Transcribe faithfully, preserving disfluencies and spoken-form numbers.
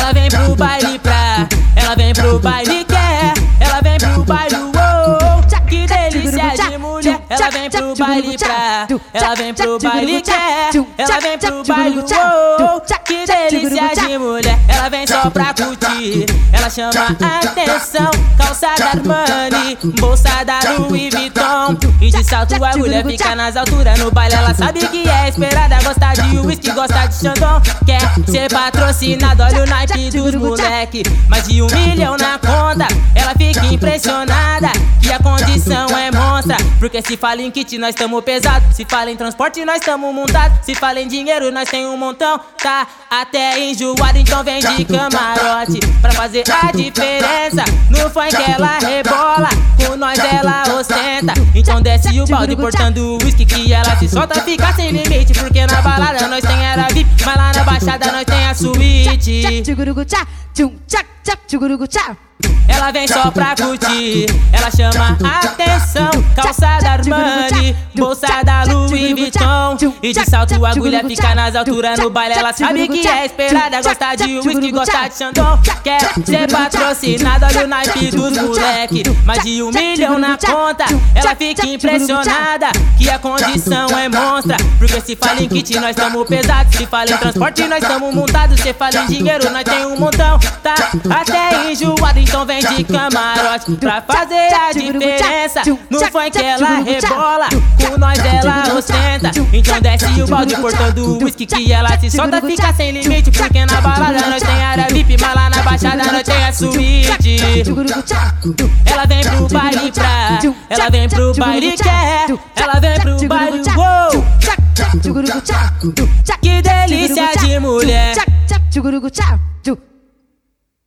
Ela vem pro baile pra, ela vem pro baile quer, ela vem pro baile uou. Que delícia de mulher. Ela vem pro baile pra, ela vem pro baile quer, ela vem pro baile uou. Que delícia de mulher. Ela vem só pra curtir, ela chama a atenção. Calça da Armani, bolsa da Louis Vuitton, e de salto a mulher fica nas alturas. No baile ela sabe que é esperada, gosta de whisky, gosta de Chandon. Quer ser patrocinada, olha o naipe dos moleque. Mais de um milhão na conta, ela fica impressionada que a condição é monstra. Porque se fala em kit, nós tamo pesado. Se fala em transporte, nós tamo montado. Se fala em dinheiro, nós tem um montão. Tá até enjoado, então vem de camarote pra fazer a diferença. No funk ela rebola, com nós ela ostenta. Então desce o balde portando o whisky que ela se solta, fica sem limite. Porque na balada nós tem era V I P, mas lá na baixada nós tem a suíte. Ela vem só pra curtir, ela chama a atenção. Calça da Armani, bolsa da Louis Vuitton, e de salto a agulha fica nas alturas. No baile ela sabe que é esperada, gosta de whisky, gosta de Chandon. Quer ser patrocinada, olha o naipe dos moleque. Mais de um milhão na conta, ela fica impressionada que a condição é monstra. Porque se fala em kit, nós tamo pesado. Se fala em transporte, nós tamo montado. Se fala em dinheiro, nós tem um montão. Tá até enjoado, então vem de camarote pra fazer a diferença. No funk ela rebola, com nós ela ostenta. Então desce o balde portando o whisky que ela se solta, fica sem limite. Porque na balada nós tem área V I P, mas lá na baixada nós tem a suíte. Ela vem pro baile pra, ela vem pro baile quer, ela vem pro baile uou. Que delícia de mulher.